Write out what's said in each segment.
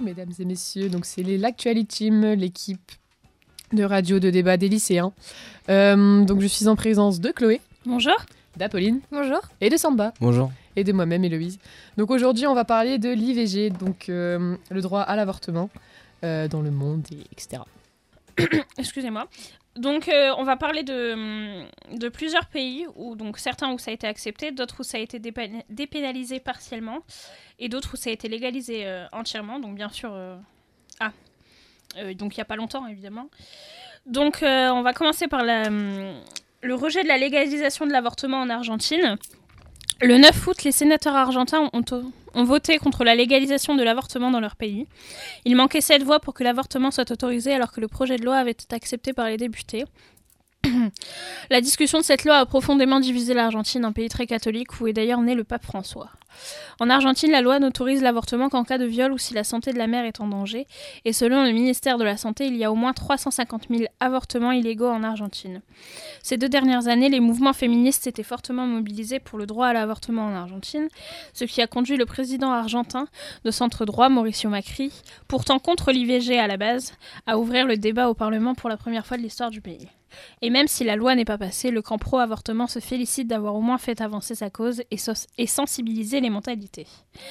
mesdames et messieurs, donc c'est l'Actuality Team, l'équipe de radio de débat des lycéens. Donc je suis en présence de Chloé. Bonjour. D'Apolline. Bonjour. Et de Samba. Bonjour. Et de moi-même, Héloïse. Donc aujourd'hui, on va parler de l'IVG, donc le droit à l'avortement dans le monde, etc. Excusez-moi. Donc on va parler de plusieurs pays, donc certains où ça a été accepté, d'autres où ça a été dépénalisé partiellement, et d'autres où ça a été légalisé entièrement, donc bien sûr... donc il n'y a pas longtemps, évidemment. Donc on va commencer par le rejet de la légalisation de l'avortement en Argentine. Le 9 août, les sénateurs argentins ont voté contre la légalisation de l'avortement dans leur pays. Il manquait 7 voix pour que l'avortement soit autorisé alors que le projet de loi avait été accepté par les députés. La discussion de cette loi a profondément divisé l'Argentine, un pays très catholique où est d'ailleurs né le pape François. En Argentine, la loi n'autorise l'avortement qu'en cas de viol ou si la santé de la mère est en danger. Et selon le ministère de la Santé, il y a au moins 350 000 avortements illégaux en Argentine. Ces 2 dernières années, les mouvements féministes s'étaient fortement mobilisés pour le droit à l'avortement en Argentine, ce qui a conduit le président argentin de centre-droit, Mauricio Macri, pourtant contre l'IVG à la base, à ouvrir le débat au Parlement pour la première fois de l'histoire du pays. Et même si la loi n'est pas passée, le camp pro-avortement se félicite d'avoir au moins fait avancer sa cause et sensibiliser les mentalités.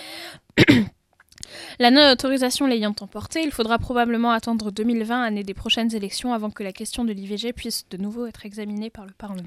La non-autorisation l'ayant emporté, il faudra probablement attendre 2020, année des prochaines élections, avant que la question de l'IVG puisse de nouveau être examinée par le Parlement.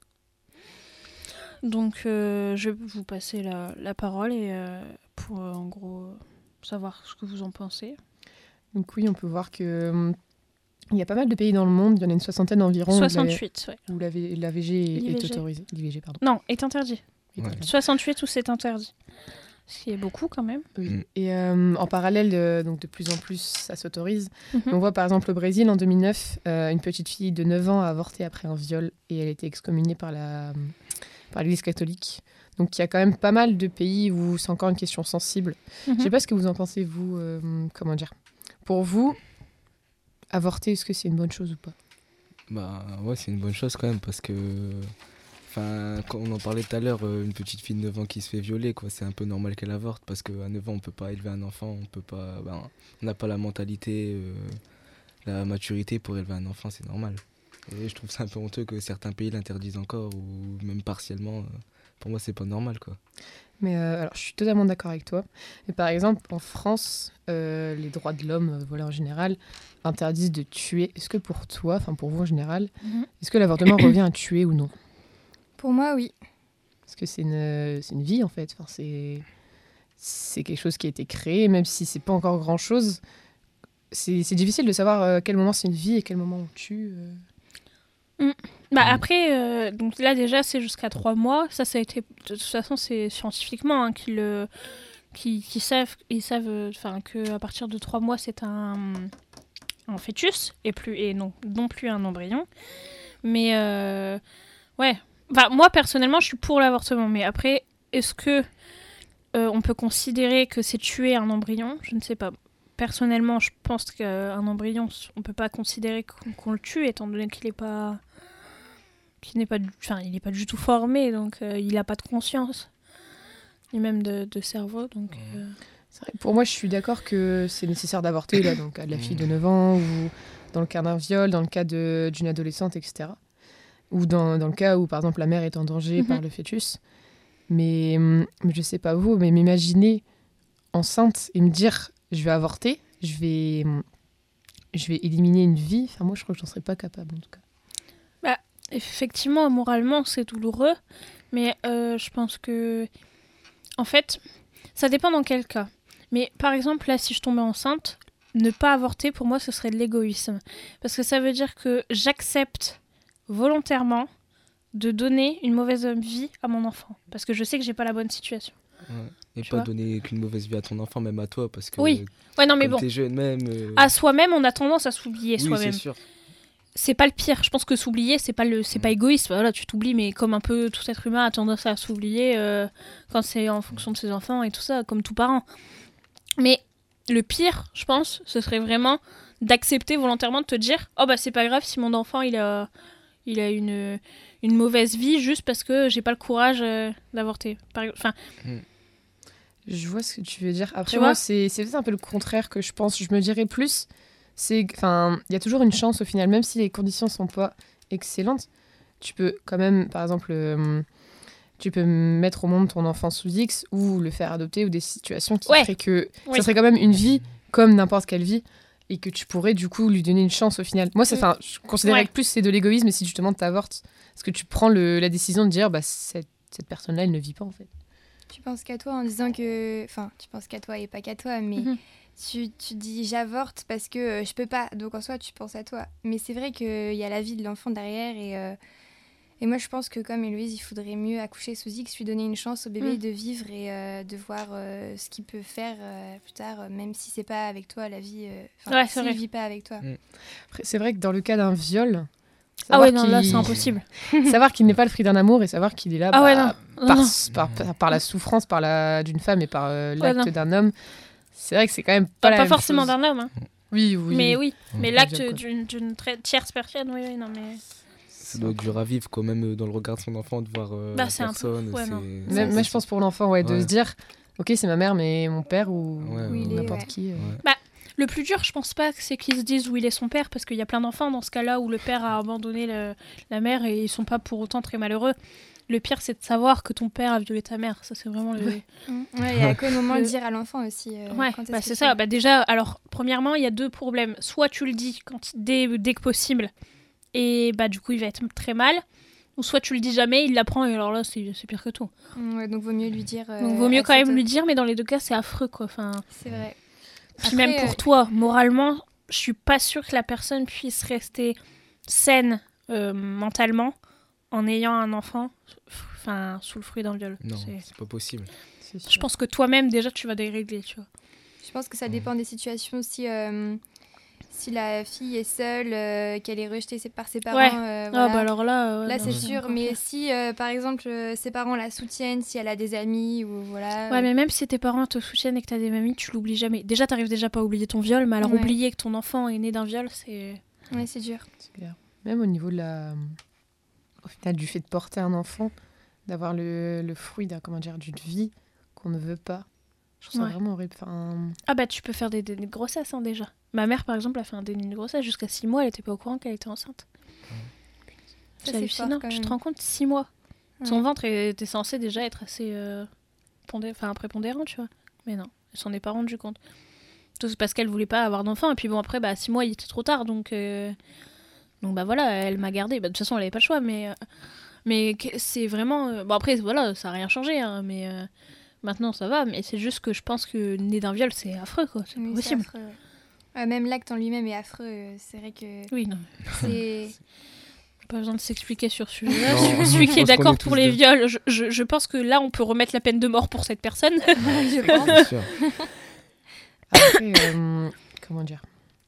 Donc je vais vous passer la parole pour en gros savoir ce que vous en pensez. Donc oui, on peut voir que... il y a pas mal de pays dans le monde, il y en a une 60aine environ 68, où l'IVG est autorisée. L'IVG, pardon. Non, est interdit. Ouais. 68 où c'est interdit. Ce qui est beaucoup quand même. Oui. Et en parallèle, donc de plus en plus, ça s'autorise. On voit par exemple au Brésil, en 2009, une petite fille de 9 ans a avorté après un viol et elle a été excommuniée par l'Église catholique. Donc il y a quand même pas mal de pays où c'est encore une question sensible. Je ne sais pas ce que vous en pensez, vous. Comment dire ? Pour vous, avorter, est-ce que c'est une bonne chose ou pas ? Bah ouais, c'est une bonne chose quand même parce que... Enfin, quand on en parlait tout à l'heure, une petite fille de 9 ans qui se fait violer, quoi, c'est un peu normal qu'elle avorte parce qu'à 9 ans, on peut pas élever un enfant, on n'a pas la mentalité, la maturité pour élever un enfant, c'est normal. Et je trouve ça un peu honteux que certains pays l'interdisent encore ou même partiellement. Pour moi, c'est pas normal, quoi. Mais alors, je suis totalement d'accord avec toi. Et par exemple, en France, les droits de l'homme, en général, interdisent de tuer. Est-ce que pour toi, enfin pour vous en général, est-ce que l'avortement revient à tuer ou non ? Pour moi, oui. Parce que c'est une vie, en fait. Enfin, c'est quelque chose qui a été créé, même si c'est pas encore grand-chose. C'est difficile de savoir à quel moment c'est une vie et quel moment on tue. Après, donc là déjà c'est jusqu'à 3 mois. Ça a été, de toute façon c'est scientifiquement qu'ils savent qu'à partir de 3 mois c'est un fœtus et non plus un embryon. Mais ouais. Enfin, moi personnellement je suis pour l'avortement, mais après est-ce que on peut considérer que c'est tuer un embryon ? Je ne sais pas. Personnellement, je pense qu'un embryon, on peut pas considérer qu'on le tue, étant donné qu'il n'est pas du tout formé, donc il n'a pas de conscience, ni même de cerveau. Donc, C'est vrai, pour moi, je suis d'accord que c'est nécessaire d'avorter, là, dans le cas de la fille de 9 ans, ou dans le cas d'un viol, dans le cas d'une adolescente, etc. Ou dans le cas où, par exemple, la mère est en danger par le fœtus. Mais je sais pas vous, mais m'imaginer enceinte et me dire je vais avorter, je vais éliminer une vie. Enfin, moi, je crois que j'en serais pas capable, en tout cas. Bah, effectivement, moralement, c'est douloureux, mais je pense que, en fait, ça dépend dans quel cas. Mais par exemple, là, si je tombais enceinte, ne pas avorter, pour moi, ce serait de l'égoïsme. Parce que ça veut dire que j'accepte volontairement de donner une mauvaise vie à mon enfant. Parce que je sais que j'ai pas la bonne situation. Ouais. Et Tu pas vois ? donner qu'une mauvaise vie à ton enfant, même à toi, parce que Oui. Ouais, non, mais comme bon. t'es jeune même... À soi-même, on a tendance à s'oublier oui, soi-même. c'est sûr. C'est pas le pire. Je pense que s'oublier, c'est pas égoïste. Voilà, tu t'oublies, mais comme un peu tout être humain a tendance à s'oublier quand c'est en fonction de ses enfants et tout ça, comme tout parent. Mais le pire, je pense, ce serait vraiment d'accepter volontairement de te dire « Oh bah c'est pas grave si mon enfant il a une mauvaise vie juste parce que j'ai pas le courage d'avorter. » Je vois ce que tu veux dire. Après, Tu moi, vois c'est peut-être un peu le contraire que je pense. Je me dirais plus, il y a toujours une chance au final, même si les conditions sont pas excellentes. Tu peux quand même, par exemple, tu peux mettre au monde ton enfant sous X ou le faire adopter ou des situations qui feraient que ça serait quand même une vie comme n'importe quelle vie et que tu pourrais du coup lui donner une chance au final. Moi, je considérais que plus c'est de l'égoïsme, et si justement tu avortes, parce que tu prends la décision de dire cette personne-là, elle ne vit pas en fait. Tu penses qu'à toi en disant que... Enfin, tu penses qu'à toi et pas qu'à toi, mais tu dis j'avorte parce que je peux pas. Donc en soi, tu penses à toi. Mais c'est vrai qu'il y a la vie de l'enfant derrière et moi, je pense que comme Héloïse, il faudrait mieux accoucher sous X, lui donner une chance au bébé de vivre et de voir ce qu'il peut faire plus tard, même si c'est pas avec toi la vie. S'il vit pas avec toi. Après, c'est vrai que dans le cas d'un viol... là, c'est impossible. Savoir qu'il n'est pas le fruit d'un amour et savoir qu'il est là par la souffrance d'une femme et par l'acte d'un homme, c'est vrai que c'est quand même pas la même forcément chose. d'un homme. Hein. Oui. Mais l'acte d'une tierce personne, non mais... Ça doit être dur à vivre quand même dans le regard de son enfant de voir la personne. Moi, je pense pour l'enfant, de se dire, ok, c'est ma mère, mais mon père ou n'importe qui. Le plus dur, je pense pas que c'est qu'ils se disent où il est son père, parce qu'il y a plein d'enfants dans ce cas-là où le père a abandonné la mère et ils sont pas pour autant très malheureux. Le pire, c'est de savoir que ton père a violé ta mère. Ça, c'est vraiment le... il y a qu'au moment de dire à l'enfant aussi. C'est ça. Déjà, alors, premièrement, il y a 2 problèmes. Soit tu le dis dès que possible, et du coup, il va être très mal. Ou soit tu le dis jamais, il l'apprend, et alors là, c'est pire que tout. Donc, vaut mieux lui dire... donc, vaut mieux quand même lui dire, mais dans les 2 cas, c'est affreux, quoi. C'est vrai. Puis après, même pour toi, moralement, je suis pas sûre que la personne puisse rester saine mentalement en ayant un enfant sous le fruit d'un viol. Non, c'est pas possible. Je pense que toi-même, déjà, tu vas dérégler, tu vois. Je pense que ça dépend des situations. Si la fille est seule, qu'elle est rejetée par ses parents, alors là... là, c'est sûr. Mais si, par exemple, ses parents la soutiennent, si elle a des amis, ou voilà... Ouais, mais même si tes parents te soutiennent et que t'as des mamies, tu l'oublies jamais. Déjà, t'arrives déjà pas à oublier ton viol, mais alors oublier que ton enfant est né d'un viol, c'est... Ouais, c'est dur. C'est clair. Même au niveau au final, du fait de porter un enfant, d'avoir le fruit d'une vie qu'on ne veut pas. Je trouve ça vraiment horrible. Tu peux faire des dénis de grossesse, déjà. Ma mère, par exemple, a fait un déni de grossesse jusqu'à 6 mois, elle était pas au courant qu'elle était enceinte. C'est hallucinant. Tu te rends compte, 6 mois. Son ventre était censé déjà être assez prépondérant, tu vois. Mais non, elle s'en est pas rendu compte. Tout c'est parce qu'elle voulait pas avoir d'enfant. Et puis bon, après, 6 mois, il était trop tard. Donc voilà, elle m'a gardée. De toute façon, elle avait pas le choix. Mais c'est vraiment... après, voilà, ça a rien changé. Hein, mais maintenant, ça va. Mais c'est juste que je pense que né d'un viol, c'est affreux, quoi. C'est pas possible. C'est affreux, même l'acte en lui-même est affreux. C'est vrai que... Oui, non. C'est... Pas besoin de s'expliquer sur ce sujet-là. Celui qui est d'accord pour les viols, je pense que là, on peut remettre la peine de mort pour cette personne. Je pense. Sûr. Après, comment dire,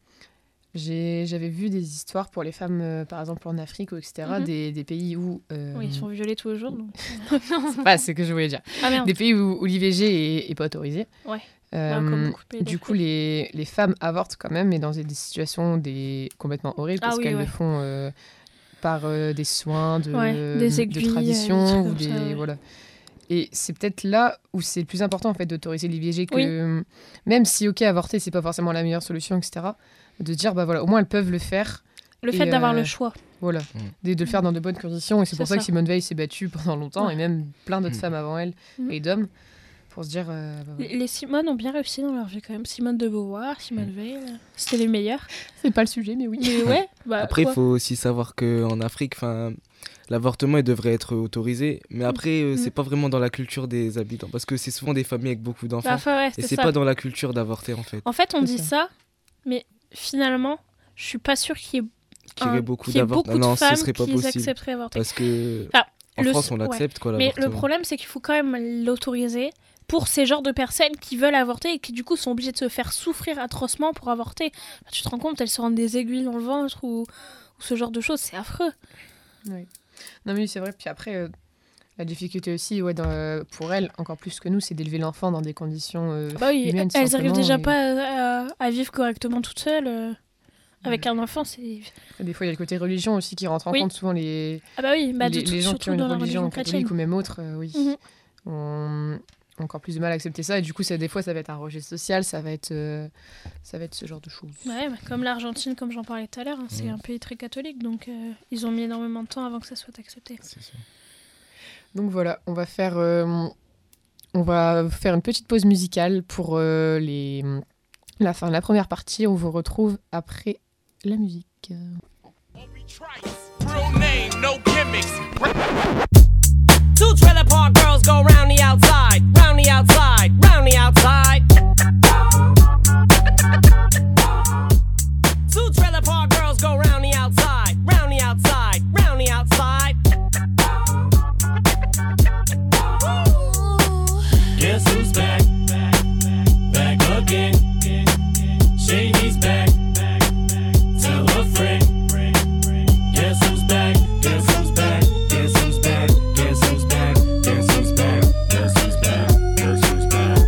j'avais vu des histoires pour les femmes, par exemple en Afrique, etc., des pays où... ils sont violés tous les jours. Donc... c'est ce que je voulais dire. Des pays où l'IVG est pas autorisé. Ouais. Du coup, les femmes avortent quand même, mais dans des situations complètement horribles, parce qu'elles le font par des soins des aiguilles, de tradition ou des voilà. Et c'est peut-être là où c'est le plus important en fait d'autoriser l'IVG, que même si avorter c'est pas forcément la meilleure solution, etc., de dire au moins elles peuvent le faire. Le fait d'avoir le choix. Voilà, de le faire dans de bonnes conditions, et c'est pour ça que Simone Veil s'est battue pendant longtemps, et même plein d'autres femmes avant elle et d'hommes. Pour se dire... Les Simone ont bien réussi dans leur vie quand même. Simone de Beauvoir, Simone Veil, c'était les meilleurs. C'est pas le sujet, mais oui. Mais après, il faut aussi savoir qu'en Afrique, l'avortement il devrait être autorisé. Mais après, c'est pas vraiment dans la culture des habitants. Parce que c'est souvent des familles avec beaucoup d'enfants. Et c'est pas dans la culture d'avorter, en fait. En fait, on dit ça, mais finalement, je suis pas sûre qu'il y ait beaucoup de femmes ce serait pas qui possible. accepteraient avorter. Parce que en France, on l'accepte, quoi, mais le problème, c'est qu'il faut quand même l'autoriser pour ces genres de personnes qui veulent avorter et qui du coup sont obligées de se faire souffrir atrocement pour avorter. Tu te rends compte, elles se rendent des aiguilles dans le ventre ou ce genre de choses, c'est affreux. Oui. Non mais c'est vrai, puis après la difficulté aussi pour elles, encore plus que nous, c'est d'élever l'enfant dans des conditions humaines. Elles n'arrivent déjà pas à vivre correctement toutes seules. Avec un enfant, c'est... Des fois, il y a le côté religion aussi qui rentre en compte. Souvent, les gens qui ont une religion catholique ou même autre, encore plus de mal à accepter ça. Et du coup, des fois, ça va être un rejet social, ça va être ce genre de choses. Ouais, comme l'Argentine, comme j'en parlais tout à l'heure, c'est un pays très catholique, donc ils ont mis énormément de temps avant que ça soit accepté. C'est sûr. Donc voilà, on va faire une petite pause musicale pour la fin de la première partie. On vous retrouve après la musique. Two trailer park girls go round the outside, round the outside, round the outside. Two trailer park girls go round the outside, round the outside, round the outside. Guess who's back? Back again. Shady's back. Tell a friend. Guess who's back? Guess who's back? Guess who's back? Guess who's back? Guess who's back? Guess who's back? Guess who's back?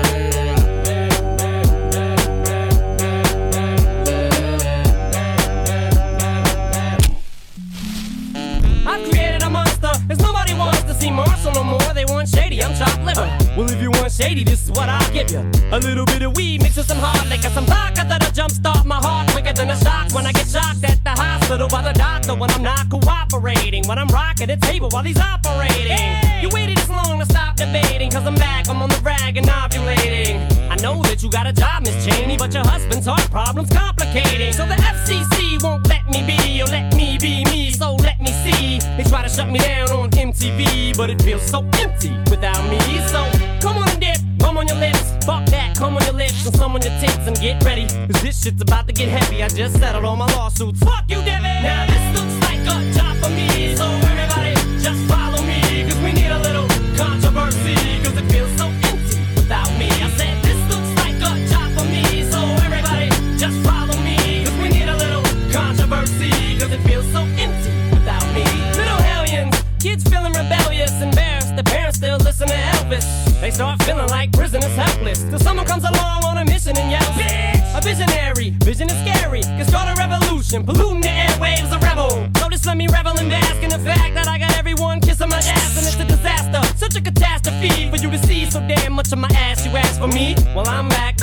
I've created a monster, cause nobody wants to see Marshall no more. They want Shady, I'm chopped liver. Well, if you want Shady, this is what I'll give you. A little bit of weed mixed with some hard liquor, some vodka that'll jumpstart my heart quicker than a shock when I get shocked at the hospital by the doctor when I'm not cooperating, when I'm rocking the table while he's operating. You waited this long to stop debating, cause I'm back, I'm on the rag and ovulating. I know that you got a job, Miss Cheney, but your husband's heart problem's complicating. So the FCC won't let me be, or let me be me, so let me see. They try to shut me down on MTV, but it feels so empty without me. So come on and dip, come on your lips, fuck that, come on your lips and some on your tits and get ready, cause this shit's about to get heavy. I just settled all my lawsuits, fuck you, Devin. Now this looks like a job for me, so everybody just follow me, cause we need a little controversy, cause it feels so empty without me. I said this looks like a job for me, so everybody just follow me, cause we need a little controversy, cause it feels so empty without me. Little hellions, kids feeling rebellious, embarrassed, the parents still listen to Elvis. They start feeling like prisoners helpless, till someone comes along on a mission and yells, bitch! A visionary, vision is scary, can start a revolution, polluting the airwaves, a rebel. So just let me revel and bask in the fact that I got everyone kissing my ass, and it's a disaster, such a catastrophe for you to see so damn much of my ass. You ask for me, well I'm back.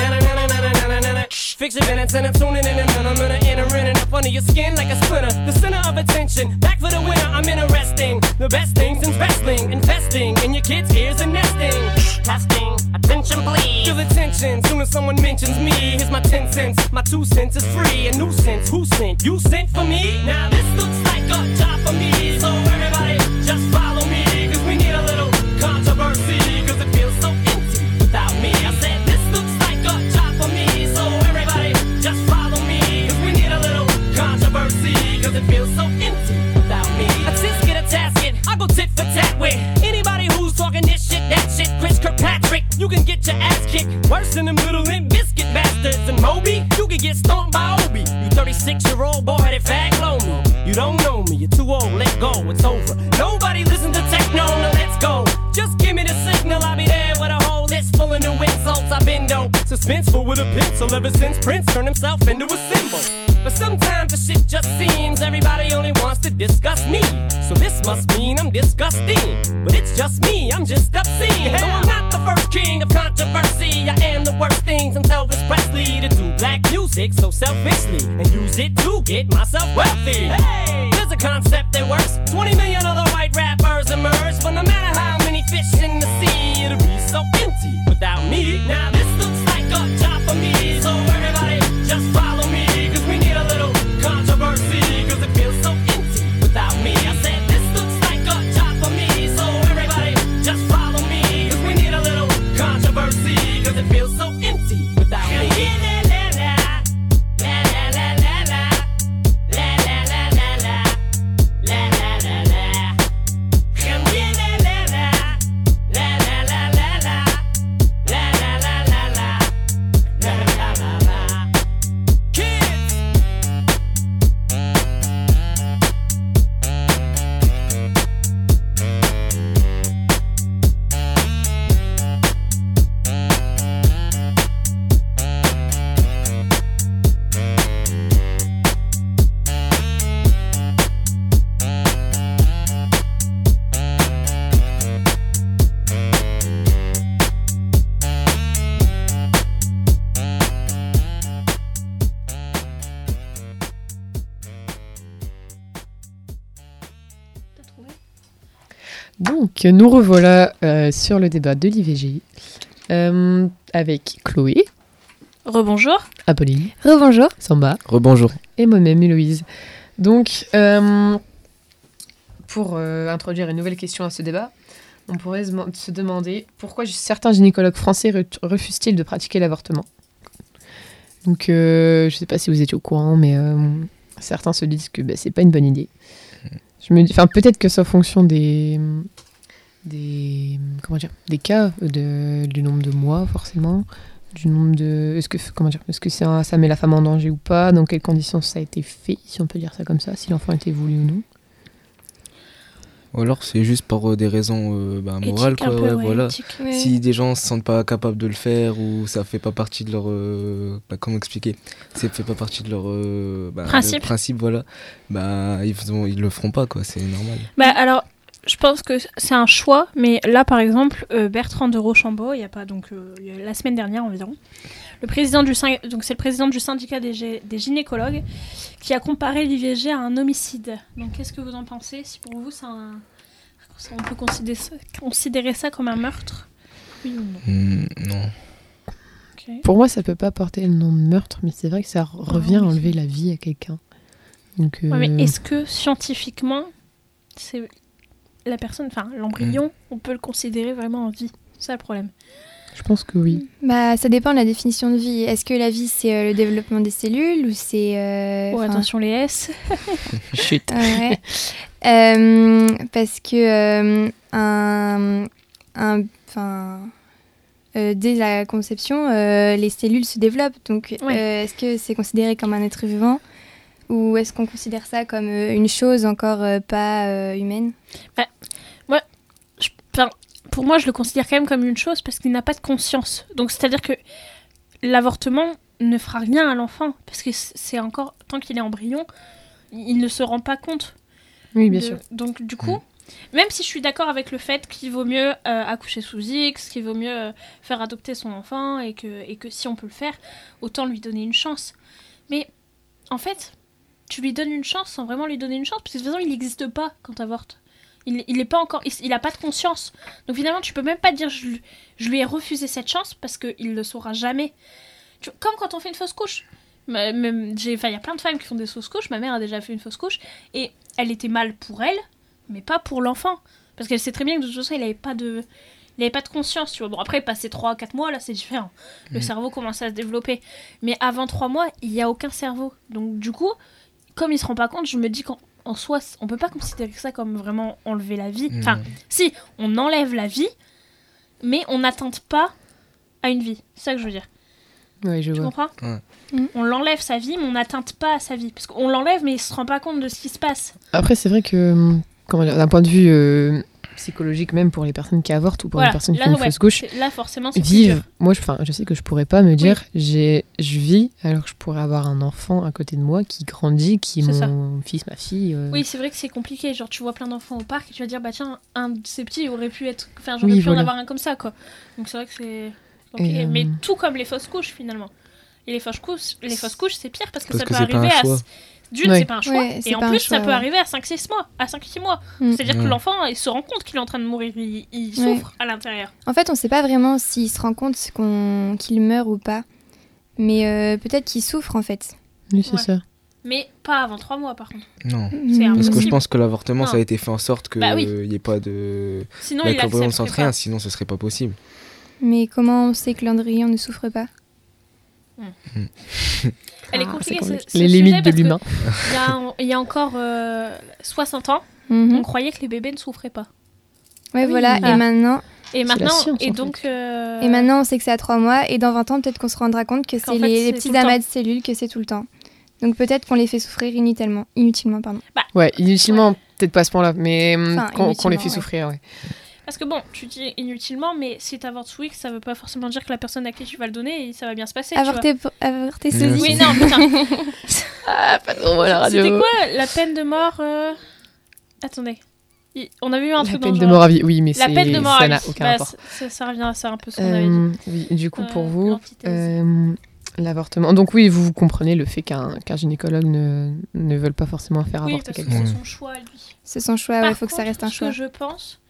Fix your minutes and I'm tuning in and I'm gonna enter in and up under your skin like a splinter. The center of attention, back for the winner, I'm interesting. The best things in wrestling, investing in your kids' ears and nesting. Testing, attention please. Feel the tension, soon as someone mentions me. Here's my 10 cents, my 2 cents is free. A nuisance, who sent? You sent for me? Now this looks like a job for me, so everybody just follow me, cause we need a little controversy, cause it feels so empty without me. I said this looks like a job for me, so everybody just follow me, cause we need a little controversy, cause it feels so empty without me. A tisket, a tasket, I go tit for tat with anybody who's talking this shit, that shit. Chris Kirkpatrick, you can get your ass kicked worse than them little Limp Bizkit bastards. And Moby, you can get stomped by Obi. You 36-year-old boy headed fag low me. You don't know me, you're too old, let go, it's over. Nobody listen to techno, now let's go. Just give me the signal, I'll be there with a whole list full of new insults. I've been dope, suspenseful with a pencil ever since Prince turned himself into a symbol. But sometimes the shit just seems everybody only wants to discuss me. So this must mean I'm disgusting. But it's just me, I'm just obscene. Though I'm not the first king of controversy, I am the worst thing since Elvis Presley to do black music so selfishly and use it to get myself wealthy. Hey, there's a concept that works. 20 million other white rappers emerge, but no matter how many fish in the sea, it'll be so empty without me. Now this looks like a job for me, so everybody just follow me, cause we need a little controversy, cause it feels so empty without me. I said this looks like a job for me, so everybody just follow me, cause we need a little controversy, cause it feels so empty without me. La la la la la la la la la la la la Donc, nous revoilà sur le débat de l'IVG avec Chloé, Rebonjour. Apolline, Rebonjour. Samba Rebonjour. et moi-même, Héloïse. Donc, pour introduire une nouvelle question à ce débat, on pourrait se demander pourquoi certains gynécologues français refusent-ils de pratiquer l'avortement. Donc, je ne sais pas si vous étiez au courant, mais certains se disent que c'est pas une bonne idée. Je me dis, peut-être que c'est en fonction des cas, du nombre de mois forcément, du nombre de, est-ce que ça met la femme en danger ou pas, dans quelles conditions ça a été fait, si on peut dire ça comme ça, si l'enfant était voulu ou non. Ou alors c'est juste pour des raisons morales, Éthique, quoi. un peu, Ouais, ouais, voilà. éthique. Ouais. Si des gens se sentent pas capables de le faire ou ça fait pas partie de leur comment expliquer, ça fait pas partie de leur principe, voilà, ils le feront pas, quoi, c'est normal. Alors, je pense que c'est un choix, mais là, par exemple, Bertrand de Rochambeau, il y a la semaine dernière environ, c'est le président du syndicat des gynécologues qui a comparé l'IVG à un homicide. Donc, qu'est-ce que vous en pensez? Si pour vous, on peut considérer ça comme un meurtre? Oui ou non? Non. Ok. Pour moi, ça peut pas porter le nom de meurtre, mais c'est vrai que ça revient à enlever la vie à quelqu'un. Donc, Ouais, mais est-ce que scientifiquement, c'est la personne, l'embryon, on peut le considérer vraiment en vie? C'est ça le problème. je pense que oui. Ça dépend de la définition de vie. Est-ce que la vie, c'est le développement des cellules ou c'est... Attention les S. Chut. Ouais. Parce que dès la conception, les cellules se développent. Donc, Ouais. est-ce que c'est considéré comme un être vivant ou est-ce qu'on considère ça comme une chose encore pas humaine? Pour moi, je le considère quand même comme une chose parce qu'il n'a pas de conscience. Donc, c'est-à-dire que l'avortement ne fera rien à l'enfant parce que c'est encore, tant qu'il est embryon, il ne se rend pas compte. Oui, bien sûr. Donc, du coup, même si je suis d'accord avec le fait qu'il vaut mieux accoucher sous X, qu'il vaut mieux faire adopter son enfant et que si on peut le faire, autant lui donner une chance. Mais en fait, tu lui donnes une chance sans vraiment lui donner une chance parce que de toute façon, il n'existe pas quand tu avortes. Il est pas encore, il a pas de conscience. Donc finalement, tu peux même pas dire je lui ai refusé cette chance parce qu'il le saura jamais. Comme quand on fait une fausse couche. Il y a plein de femmes qui font des fausses couches. Ma mère a déjà fait une fausse couche et elle était mal pour elle, mais pas pour l'enfant. Parce qu'elle sait très bien que de toute façon, il avait pas de conscience, tu vois. Bon, après, passer 3-4 mois, là, c'est différent. Le cerveau commence à se développer. Mais avant 3 mois, il n'y a aucun cerveau. Donc, du coup, comme il se rend pas compte, je me dis qu'en soi, on peut pas considérer ça comme vraiment enlever la vie. Enfin, si, on enlève la vie, mais on n'attente pas à une vie. C'est ça que je veux dire. Ouais, je Tu vois. comprends? Ouais. On l'enlève sa vie, mais on n'atteinte pas à sa vie. Parce qu'on l'enlève, mais il se rend pas compte de ce qui se passe. Après, c'est vrai que, d'un point de vue psychologique, même pour les personnes qui avortent ou pour les personnes qui font une fausse couche, Là, forcément, c'est vivre. plus dur. Moi, je sais que je pourrais pas me dire, je vis alors que je pourrais avoir un enfant à côté de moi qui grandit, qui est C'est ça. mon fils, ma fille. Oui, c'est vrai que c'est compliqué. Genre, tu vois plein d'enfants au parc et tu vas dire, bah tiens, un de ces petits aurait pu être. Enfin, j'aurais Oui, pu voilà. en avoir un comme ça, quoi. Donc, c'est vrai que c'est compliqué. Et, Mais tout comme les fausses couches, finalement. Et les fausses couches, c'est pire parce que Parce ça que peut c'est pas arriver un à. choix. D'une, Ouais. c'est pas un choix. Ouais, c'est Et en pas un plus, choix, ça peut ouais. arriver à 5-6 mois. À 5-6 mois. Mm. C'est-à-dire que Ouais. l'enfant, il se rend compte qu'il est en train de mourir. Il Ouais. souffre à l'intérieur. En fait, on sait pas vraiment s'il se rend compte qu'il meurt ou pas. Mais peut-être qu'il souffre, en fait. Oui, c'est Ouais. ça. Mais pas avant 3 mois, par contre. Non. C'est Mm. Parce que je Impossible. pense que l'avortement, Non. ça a été fait en sorte qu'il Bah oui. n'y ait pas de. Sinon, il l'embryon ne accepterait sente rien, pas. sinon ce serait pas possible. Mais comment on sait que l'embryon ne souffre pas? Elle est Ah, compliquée, c'est ce les sujet, limites de parce que l'humain. Il y a encore 60 ans, Mhm. on croyait que les bébés ne souffraient pas. Ouais, oui. voilà. Ah. Et maintenant, Et la maintenant, science, et en donc. et maintenant, on sait que c'est à 3 mois. Et dans 20 ans, peut-être qu'on se rendra compte que Qu'en c'est fait, les c'est petits tout le amas temps. de cellules, que c'est tout le temps. Donc peut-être qu'on les fait souffrir inutilement. Pardon. Ouais, inutilement, peut-être pas à ce point-là, mais Enfin, qu'on les inutilement, fait ouais. souffrir, ouais. Parce que bon, tu dis inutilement, mais si t'avortes sous X, ça veut pas forcément dire que la personne à qui tu vas le donner, ça va bien se passer. Avorter Ouais, sous Oui, X. non, putain. Ah, pas trop la radio. C'était quoi la peine de mort Attendez. On avait eu un La truc peine dans de le mort genre. à vie, oui, mais La peine de mort ça à n'a vie. aucun Bah, rapport. ça revient à ça un peu ce qu'on avait dit. Oui, du coup, pour vous, l'antithèse. l'avortement. Donc oui, vous comprenez le fait qu'un gynécologue ne veuille pas forcément faire Oui, avorter parce que quelqu'un. c'est son choix, lui. C'est son choix, Par il faut que ça contre, reste un ce choix. que je pense,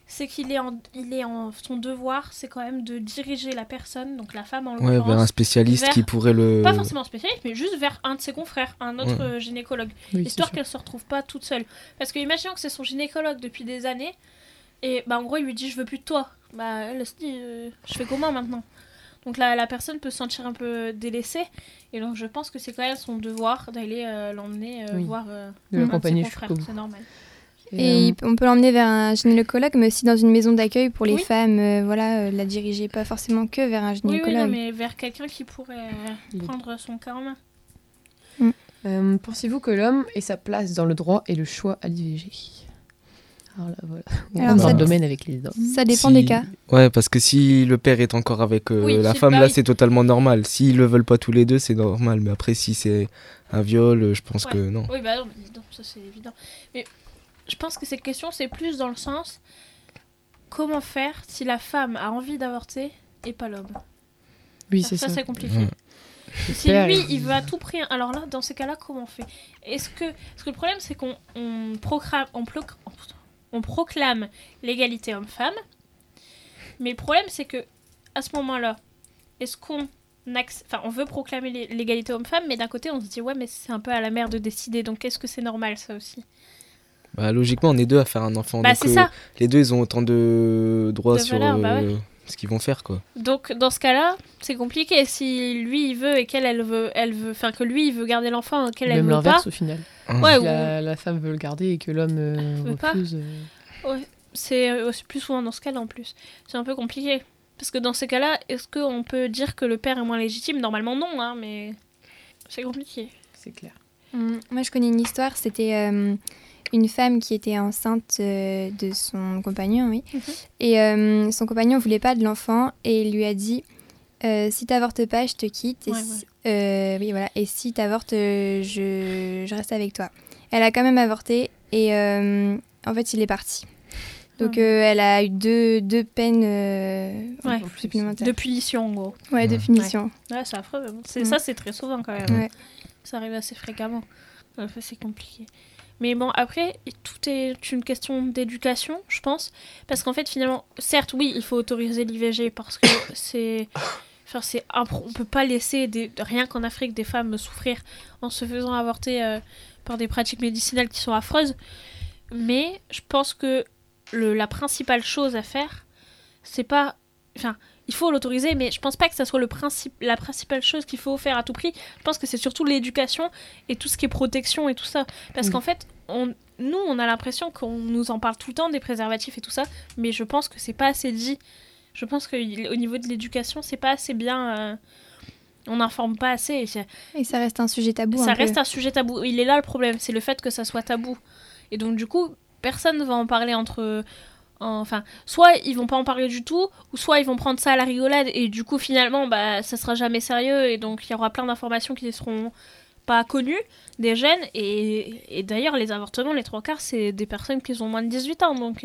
c'est qu'il est en son devoir, c'est quand même de diriger la personne, donc la femme en Ouais, l'occurrence. vers un spécialiste vers- qui pourrait le. Pas forcément spécialiste, mais juste vers un de ses confrères, un autre gynécologue. Oui, c'est Histoire sûr. qu'elle se retrouve pas toute seule. Parce que imaginons que c'est son gynécologue depuis des années, et bah en gros il lui dit je veux plus de toi. Bah elle se dit je fais comment maintenant? Donc la personne peut se sentir un peu délaissée, et donc je pense que c'est quand même son devoir d'aller l'emmener Oui. voir De un de ses l'accompagner confrères, jusqu'au bout. c'est normal. Et on peut l'emmener vers un gynécologue, mais aussi dans une maison d'accueil pour les Oui. femmes, la diriger, pas forcément que vers un Oui, oui, gynécologue. non, mais vers quelqu'un qui pourrait prendre son cas en main. Pensez-vous que l'homme ait sa place dans le droit et le choix à l'IVG? Alors là, voilà. On Alors, rentre dans ça- le domaine avec les hommes. Ça dépend Si- des cas. Ouais, parce que si le père est encore avec Oui, la c'est femme, pas- là, oui. c'est totalement normal. S'ils le veulent pas tous les deux, c'est normal. Mais après, si c'est un viol, je pense Ouais. que non. Oui, bah non, ça c'est évident. Mais je pense que cette question, c'est plus dans le sens comment faire si la femme a envie d'avorter et pas l'homme. Oui, c'est ça. C'est compliqué. Ouais. Si père, lui, il- il veut à tout prix. Alors là, dans ces cas-là, comment on fait? Parce que le problème, c'est qu'on on proclame l'égalité homme-femme. Mais le problème, c'est que à ce moment-là, est-ce qu'on on veut proclamer l'égalité homme-femme, mais d'un côté, on se dit ouais, mais c'est un peu à la mère de décider. Donc, est-ce que c'est normal ça aussi? Bah, logiquement, on est deux à faire un enfant. Bah, donc, c'est ça. les deux, ils ont autant de droits De sur valeur, bah ouais. ce qu'ils vont faire, quoi. Donc dans ce cas-là, c'est compliqué. Si lui il veut et qu'elle veut, enfin que lui il veut garder l'enfant, qu'elle elle Même veut pas. l'inverse au final. Ouais, Si ou la femme veut le garder et que l'homme Veut pas. refuse. c'est plus souvent dans ce cas-là en plus. C'est un peu compliqué parce que dans ces cas-là, est-ce qu'on peut dire que le père est moins légitime? Normalement non, hein, mais c'est compliqué. C'est clair. Moi, je connais une histoire, c'était une femme qui était enceinte de son compagnon, oui. Et son compagnon voulait pas de l'enfant et il lui a dit si t'avortes pas, je te quitte. Et Ouais, oui, voilà. Et si t'avortes, je reste avec toi. Elle a quand même avorté et en fait, il est parti. Donc, elle a eu deux peines Ouais. supplémentaires. De punition en gros. Ouais, de Ouais. punition. Ouais, c'est affreux. Mais bon. Mm. Ça c'est très souvent quand même. Ouais. Ça arrive assez fréquemment. Enfin, c'est compliqué. Mais bon, après, tout est une question d'éducation, je pense. Parce qu'en fait, finalement, certes, oui, il faut autoriser l'IVG parce que c'est... Enfin, on peut pas laisser, rien qu'en Afrique, des femmes souffrir en se faisant avorter par des pratiques médicinales qui sont affreuses. Mais je pense que la principale chose à faire, c'est pas... Enfin, il faut l'autoriser, mais je pense pas que ça soit la principale chose qu'il faut faire à tout prix. Je pense que c'est surtout l'éducation et tout ce qui est protection et tout ça. Parce Oui. qu'en fait, nous, on a l'impression qu'on nous en parle tout le temps des préservatifs et tout ça, mais je pense que c'est pas assez dit. Je pense qu'au niveau de l'éducation, c'est pas assez bien... on n'informe pas assez. Et ça reste un sujet tabou. Ça reste un sujet tabou. Il est là le problème, c'est le fait que ça soit tabou. Et donc du coup, personne ne va en parler enfin, soit ils vont pas en parler du tout, ou soit ils vont prendre ça à la rigolade, et du coup finalement, bah, ça sera jamais sérieux, et donc il y aura plein d'informations qui ne seront pas connues des jeunes, et d'ailleurs les avortements, les 3/4, c'est des personnes qui ont moins de 18 ans, donc...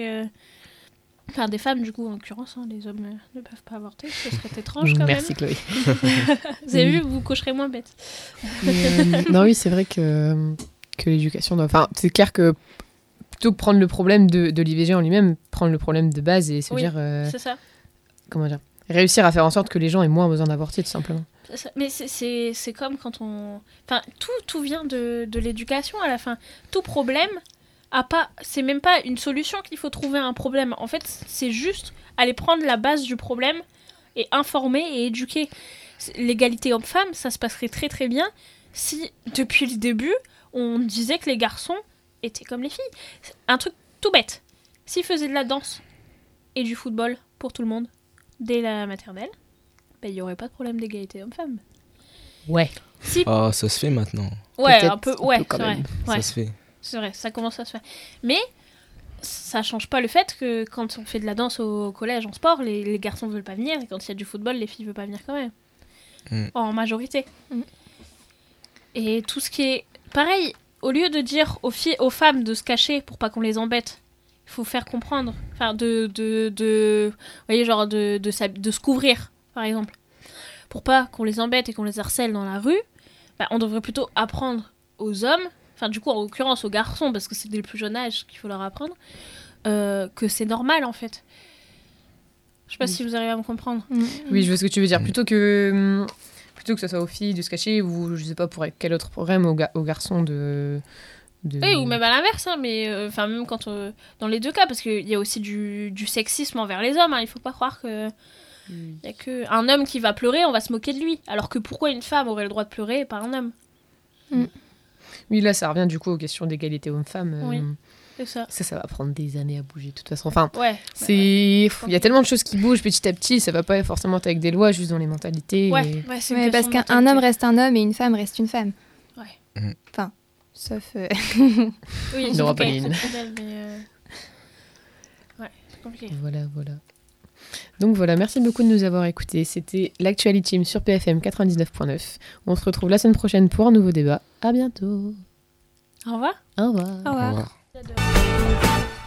Enfin, des femmes, du coup, en l'occurrence, hein, les hommes ne peuvent pas avorter, ce serait étrange quand Merci Chloé. même. Vous avez vu, vous cocherez moins bête. Mais, non, oui, c'est vrai que l'éducation doit... Enfin, c'est clair que plutôt que prendre le problème de l'IVG en lui-même, prendre le problème de base et se Oui, dire... C'est ça. comment dire, réussir à faire en sorte que les gens aient moins besoin d'avorter, tout simplement. Mais c'est comme quand on... Enfin, tout vient de l'éducation à la fin. Tout problème c'est même pas une solution qu'il faut trouver à un problème. En fait, c'est juste aller prendre la base du problème et informer et éduquer. L'égalité homme-femme, ça se passerait très très bien si, depuis le début, on disait que les garçons étaient comme les filles. Un truc tout bête. S'ils faisaient de la danse et du football pour tout le monde dès la maternelle, ben, il n'y aurait pas de problème d'égalité homme-femme. Ouais. Ah, ça se fait maintenant. Ouais, Peut-être un peu, un ouais, peu quand c'est vrai. même. Ouais, Ça se fait. c'est vrai, ça commence à se faire. Mais ça change pas le fait que quand on fait de la danse au collège en sport, les garçons veulent pas venir, et quand il y a du football, les filles veulent pas venir quand même. En majorité. Et tout ce qui est pareil, au lieu de dire aux femmes de se cacher pour pas qu'on les embête, il faut faire comprendre, enfin vous voyez, genre de se couvrir par exemple, pour pas qu'on les embête et qu'on les harcèle dans la rue. Bah, on devrait plutôt apprendre aux hommes, enfin du coup en l'occurrence aux garçons parce que c'est dès le plus jeune âge qu'il faut leur apprendre, que c'est normal en fait. Je sais pas si vous arrivez à me comprendre. Oui, je vois ce que tu veux dire. Plutôt que ce soit aux filles de se cacher, ou je sais pas pour quel autre problème, aux garçons de... Oui, ou même à l'inverse, hein, mais même quand dans les deux cas, parce qu'il y a aussi du sexisme envers les hommes. Hein, il faut pas croire que il y a que un homme qui va pleurer, on va se moquer de lui. Alors que pourquoi une femme aurait le droit de pleurer et pas un homme? Oui, là, ça revient du coup aux questions d'égalité homme-femme. Oui, c'est ça. Ça va prendre des années à bouger, de toute façon. Enfin, Ouais. il y a tellement de choses qui bougent petit à petit, ça va pas forcément être avec des lois, juste dans les mentalités. Ouais, et- ouais, c'est une Ouais, parce question de qu'un homme mentalité. reste un homme et une femme reste une femme. Ouais. Enfin, sauf... Oui, Il c'est n'aura ok, pas c'est Lynn. modèle, mais ouais, c'est compliqué. Voilà. Donc voilà, merci beaucoup de nous avoir écoutés. C'était l'Actuality sur PFM 99.9. On se retrouve la semaine prochaine pour un nouveau débat. À bientôt. Au revoir. Au revoir. Au revoir. Au revoir.